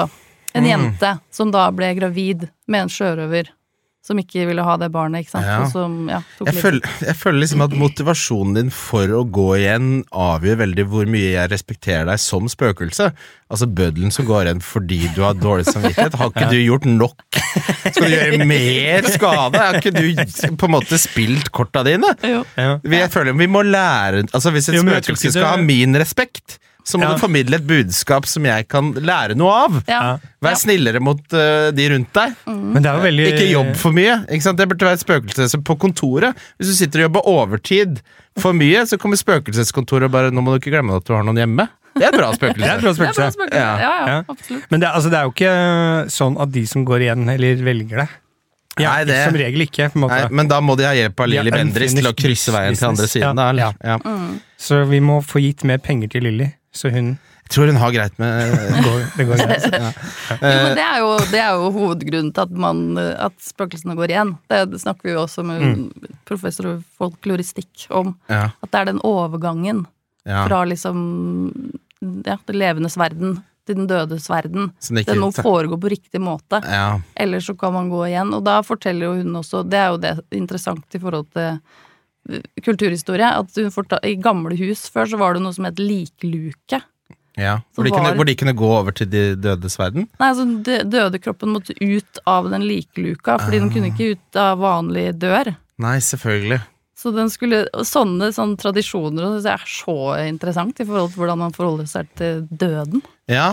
En jente som da ble gravid med en sjørøver som ikke ville ha det barnet, ikke sant? Ja. Og som, ja, tok Jeg livet. føler, jeg føler liksom at motivasjonen din for å gå igjen avgjør veldig hvor mye jeg respekterer deg som spøkelse. Altså bøddelen som går igjen fordi du har dårlig samvittighet. Har ikke du gjort nok? Skal du gjøre mer skade? Har ikke du på en måte spilt korta dine? Jo. Ja. Jeg føler vi må lære, altså hvis et Jo, men jeg tror spøkelse ikke skal det- ha min respekt, så må Ja. du formidle et budskap som jeg kan lære noe av. Ja. Vær snillere mot uh, de rundt deg. Men det er jo veldig Ikke jobb for mye. Ikke sant? Det burde være et spøkelse på kontoret. Hvis du sitter og jobber overtid for mye, så kommer spøkelseskontoret og bare nå må du ikke glemme at du har noen hjemme. Det er et bra Det er spøkelse. et bra Det er bra spøkelse. spøkelse. Ja. Ja, ja, Ja. absolutt. Men det, altså, det er jo ikke sånn at de som går igjen, eller velger det. Ja, Nei, det- Som regel ikke, på en måte. Nei, men da må de ha hjelp av Ja, Lilly Bendriss til å unfinished krysse veien til andre business. siden. Da, eller? Ja. Ja. Så vi må få gitt mer penger til Lilly, så hun Jeg tror hun har greit med går, det går greit. Jo, men det er jo, det er jo hovedgrunnen til at, man, at spøkelsene går igjen. Det, det snakker vi jo også med Mm. professor i folkloristikk om. Ja, At det er den overgangen ja. fra liksom ja, det levendes verden til den dødes verden. Så det Det ikke må foregå på riktig måte. ja. Ellers så kan man gå igjen. Og da forteller jo hun også, det er jo det interessant i forhold til kulturhistorie, at hun fortal, i gamle hus før så var det noe som het likluke. ja. Som Hvor, de kunne, var- hvor de kunne gå over til de dødes verden? Nei, altså dø- dødekroppen måtte ut av den likluka, fordi den kunne ikke ut av vanlig dør. Nei, selvfølgelig. Så den skulle, og sånne, sånne tradisjoner og det er så interessant i forhold til hvordan man forholder seg til døden. Ja,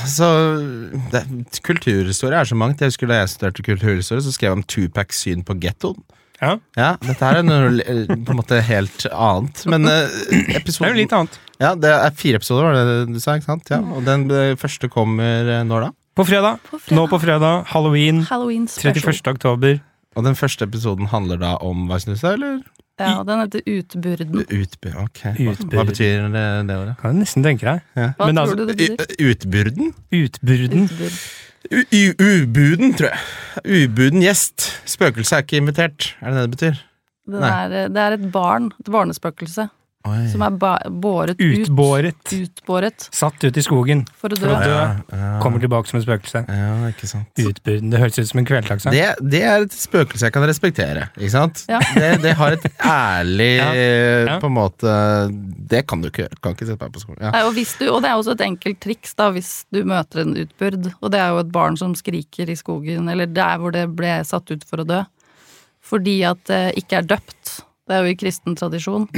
så det, kulturhistorie er så mangt. Jeg husker da jeg studerte kulturhistorie, så skrev jeg om Tupacs syn på gettoen. Ja, Ja, dette her er noe eh, på en måte helt annet. Men eh, det episoden er jo litt annet. Ja, det er fire episoder, var det du sa, ikke sant? Ja, og den eh, første kommer eh, når da? På fredag. På fredag. Nå på fredag. Halloween. Halloween special. trettiførste oktober. Og den første episoden handler da om hva synes du, eller? Ja, den heter Utburden. Utby, ok. Hva, Utbyrd. hva betyr det, det ordet? Kan du nesten tenke deg. Hva Men tror altså, du det betyr? U- Utbyrden? Utburden. Utburd. U- u- Ubuden, tror jeg. Ubuden gjest. Spøkelse er ikke invitert. Er det det det betyr? Den Nei. er, det er et barn, et barnespøkelse, Oi. som er ba båret ut. Utbåret. Utbåret Satt ut i skogen. for å For dø. å dø. Ja, ja. Kommer tilbake som et spøkelse. Ja, ikke sant. Utburden. Det høres ut som en kveldslagssang. Det, det er et spøkelse jeg kan respektere, ikke sant? Ja. Det, det har et ærlig, Ja. Ja. på en måte, det kan du ikke gjøre. Kan ikke sette meg på skolen. Ja. Nei, og, hvis du, og det er også et enkelt triks da, hvis du møter en utbyrd, og det er jo et barn som skriker i skogen, eller der hvor det ble satt ut for å dø, fordi at det ikke er døpt. Det er jo i kristen tradisjon.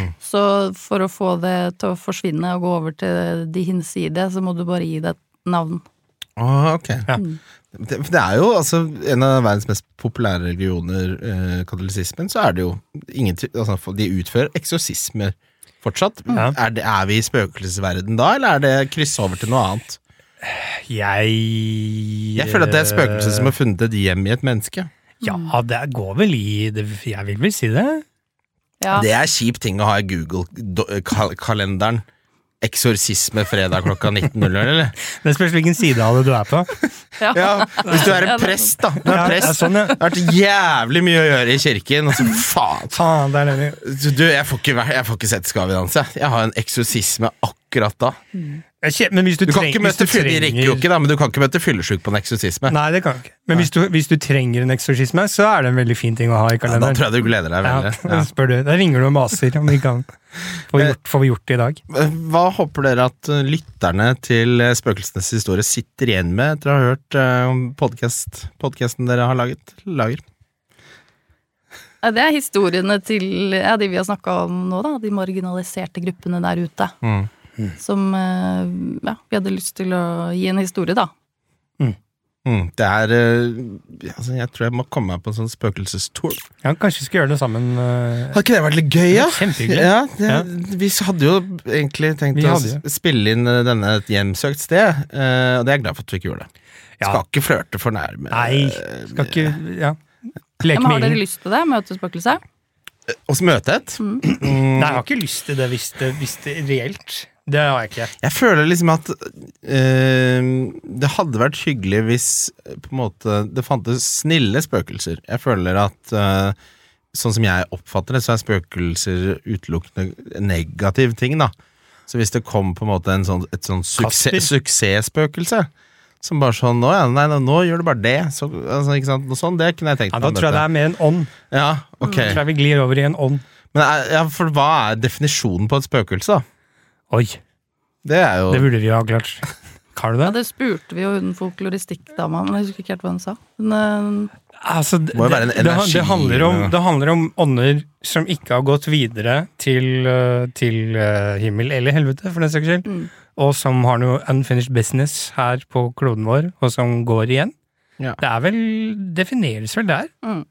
Så for å få det til å forsvinne og gå over til de hinside, så må du bare gi det et navn. Åh, ok. Ja. Det, det er jo altså en av verdens mest populære religioner, eh, katolisismen, så er det jo ingen, tvi- altså, de utfører eksorsismer fortsatt. Ja. Er, det, er vi i spøkelsesverden da, eller er det kryss over til noe annet? Jeg Jeg føler at det er et spøkelse som har funnet et hjem i et menneske. Ja, det går vel i det. Jeg vil vel si det. Ja, Det er kjip ting å ha i Google-kalenderen. Eksorsisme fredag klokka nitten null null, eller? Det spørs hvilken side av det du er på. ja. Ja, hvis du er Ja, en det- prest, da. Du er Ja, prest. ja, sånn, ja. Det har vært jævlig mye å gjøre i kirken, og så faen. Faen, det er det. Du, jeg får ikke, væ- jeg får ikke sett Skavdans, jeg. Jeg har en eksorsisme akkurat da. Jeg kje- Men hvis du, Du kan treng- ikke hvis du møte fyll, de rekker jo ikke, da, men du kan ikke møte fyllesyk på en eksorsisme. Nei, det kan du ikke. Men hvis du, hvis du trenger en eksorsisme, så er det en veldig fin ting å ha i Ja, da kalenderen. tror jeg du gleder deg Ja, veldig. da spør du. Da ringer du og maser om vi kan få gjort, få gjort det i dag. Ja. Hva håper dere at uh, lytterne til uh, Spøkelsenes historie sitter igjen med etter å ha hørt uh, podcast, podcasten dere har laget? Lager? Ja, det er historiene til ja, de vi har snakka om nå, da. De marginaliserte gruppene der ute. Mm. Som eh, ja, vi hadde lyst til å gi en historie, da. Mm. Det er uh, altså, jeg tror jeg må komme meg på en sånn spøkelsestour. Ja, kanskje vi skal gjøre det sammen. eh, Har ikke det vært litt gøy, ja? Kjempehyggelig. Ja, det, Ja. Vi hadde jo egentlig tenkt Vi å hadde s- spille inn uh, denne et hjemsøkt sted, uh, og det er jeg glad for at vi ikke gjorde det. Ja. Skal ikke flørte for nærme. Nei, skal ikke Ja. Ja, Leke men med har dere ilden. lyst til det? Møte spøkelse? Og så møte et. Nei, jeg har ikke lyst til det hvis det, hvis det er reelt. Det har jeg ikke. Jeg føler liksom at uh, det hadde vært hyggelig hvis uh, på en måte det fantes snille spøkelser. Jeg føler at uh, sånn som jeg oppfatter det, så er spøkelser utelukkende en negativ ting, da. Så hvis det kom på en måte en sånn, et sånn Kasper. suksess, suksessspøkelse, Som bare sånn, nå, ja, nei, nå gjør du bare det. Så, altså, ikke sant? Noe sånt, det kunne jeg tenkt Ja, på. da tror jeg det er mer en ånd. Ja, ok. Jeg tror jeg vi glir over i en ånd. Men ja, for hva er definisjonen på et spøkelse, da? Oi, Det er jo... det burde vi jo ha klart. Har du det? Ja, det spurte vi jo hun folkloristikkdama, men jeg husker ikke helt hva hun sa. Men, Altså, det, Må jo være en det, det, energi, det, handler om, eller- det handler om ånder som ikke har gått videre til, uh, til uh, himmel eller helvete, for den saks skyld. Mm. Og som har noe unfinished business her på kloden vår, og som går igjen. Ja. Det er vel, defineres vel der. Mm.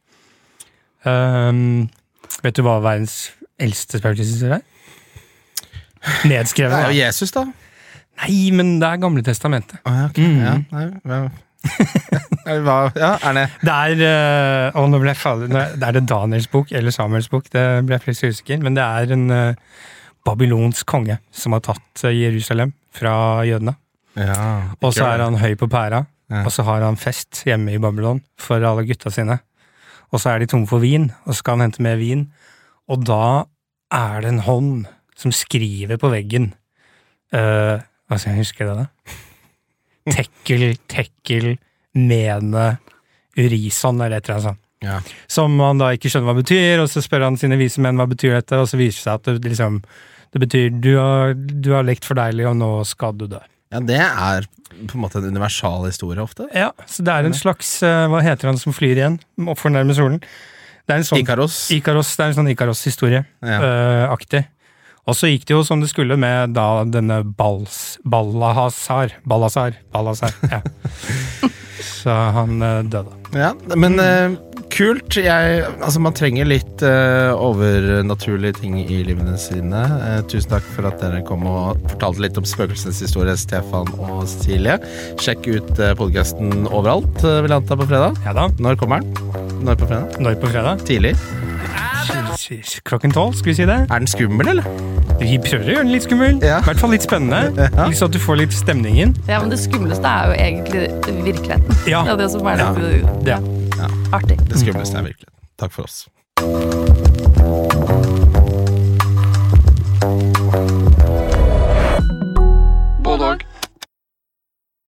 Um, vet du hva verdens eldste spøkelseshistorie er? Nedskrevet. Det er jo Ja. Jesus, da. Nei, men det er Gamle testamentet. Ah, ja, ok. Mm. Ja, nei, ja. Hva, ja, er det? Det er, uh, å, nå ble jeg fader, nå er- det er det Daniels bok, eller Samuels bok, det ble jeg plutselig usikker, men det er en uh, babylonsk konge som har tatt uh, Jerusalem fra jødene. Ja, Og så er han høy på pæra, Ja. og så har han fest hjemme i Babylon for alle gutta sine. Og så er de tomme for vin, og så skal han hente mer vin. Og da er det en hånd som skriver på veggen. Uh, hva skal jeg huske det da? Tekkel, tekkel, mene, urison, eller et eller annet sånt. Ja. Som han da ikke skjønner hva betyr, og så spør han sine vise menn hva betyr dette, og så viser det seg at det, liksom, det betyr du har, du har lekt for deilig, og nå skal du dø. Ja, det er på en måte en universal historie ofte. Ja, så det er en slags, uh, hva heter han som flyr igjen, opp for nærme solen? Det er en sånn, Ikaros. Ikaros, det er en sånn Ikaros-historie, Ja. uh, aktig. Og så gikk det jo som det skulle med da denne Bals, Balahazar, Balazar, Balazar, ja. Så han uh, døde. Ja, men eh, kult. Jeg, altså man trenger litt eh, overnaturlige ting i livene sine. Eh, tusen takk for at dere kom og fortalte litt om spøkelseshistorie, Stefan og Cecilie. Sjekk ut eh, podcasten overalt, eh, vil jeg anta på fredag. Ja da, Når kommer den? Når på fredag? når på fredag? Tidlig. Klokken tolv, skal vi si det? Er den skummel, eller? Vi prøver å gjøre den litt skummel. Ja. I hvert fall litt spennende. Ja. Litt sånn at du får litt stemningen. ja, men det skumleste er jo egentlig virkeligheten. Ja. Det er det som er Ja. litt Ja. Ja. artig. Det skumleste er virkelig. Takk for oss.